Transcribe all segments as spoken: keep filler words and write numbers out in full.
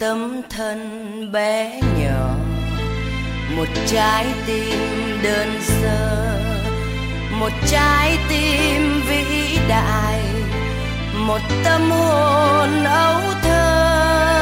tấm thân bé nhỏ, một trái tim đơn sơ, một trái tim vĩ đại, một tâm hồn ấu thơ,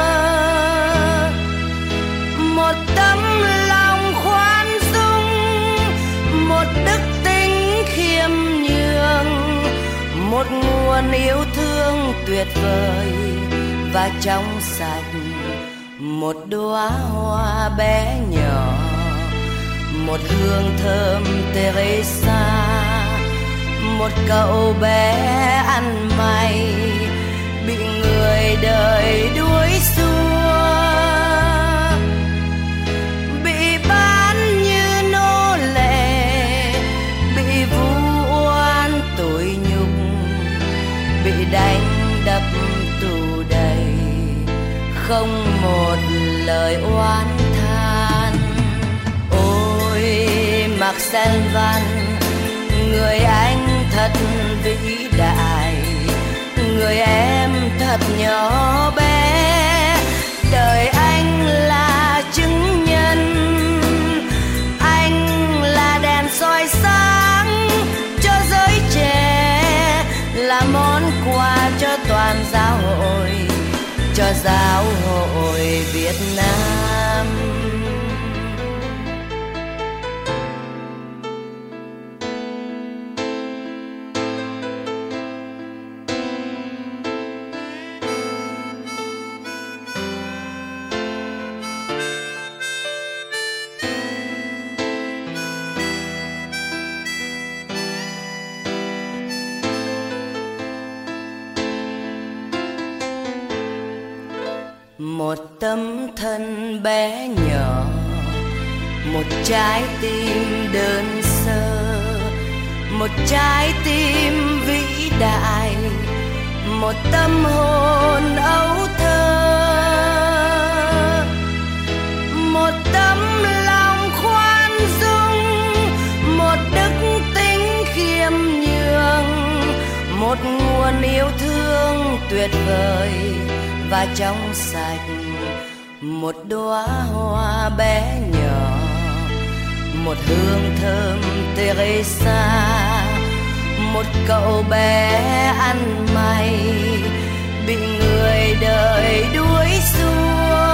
một tấm lòng khoan dung, một đức tính khiêm nhường, một nguồn yêu thương tuyệt vời và trong sạch, một đóa hoa bé nhỏ, một hương thơm Teresa, một cậu bé ăn mày bị người đời đuổi xua, bị bán như nô lệ, bị vu oan tủi nhục, bị đánh đập tù đầy, không một lời oán than. Ôi Marcel Văn, người anh thật vĩ đại, người em thật nhỏ bé, đời anh là chứng nhân, anh là đèn soi sáng cho giới trẻ, là món quà cho toàn giáo hội, cho giáo hội Việt Nam. Một tấm thân bé nhỏ, một trái tim đơn sơ, một trái tim vĩ đại, một tâm hồn ấu thơ, một tấm lòng khoan dung, một đức tính khiêm nhường, một nguồn yêu thương tuyệt vời và trong sạch, một đóa hoa bé nhỏ, một hương thơm Teresa, một cậu bé ăn mày bị người đời đuổi xua,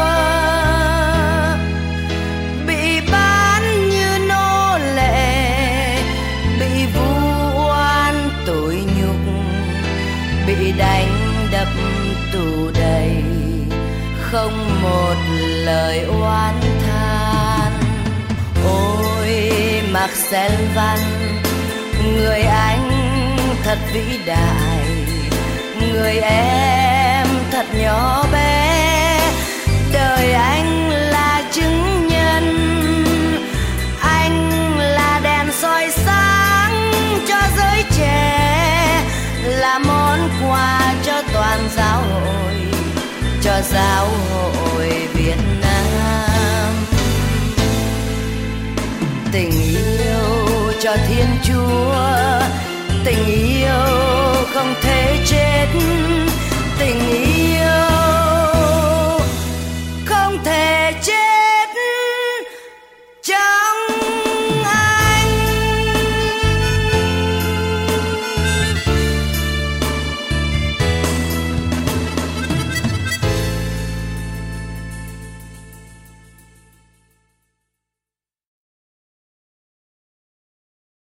bị bán như nô lệ, bị vu oan tủi nhục, bị đánh đập tù đầy, không một lời oán than. Ôi Marcel Văn, người anh thật vĩ đại, người em thật nhỏ bé, đời anh là chứng nhân, anh là đèn soi sáng cho giới trẻ, là món quà cho toàn giáo hội, cho giáo hội Việt Nam. Tình yêu cho Thiên Chúa, tình yêu không thể chết, tình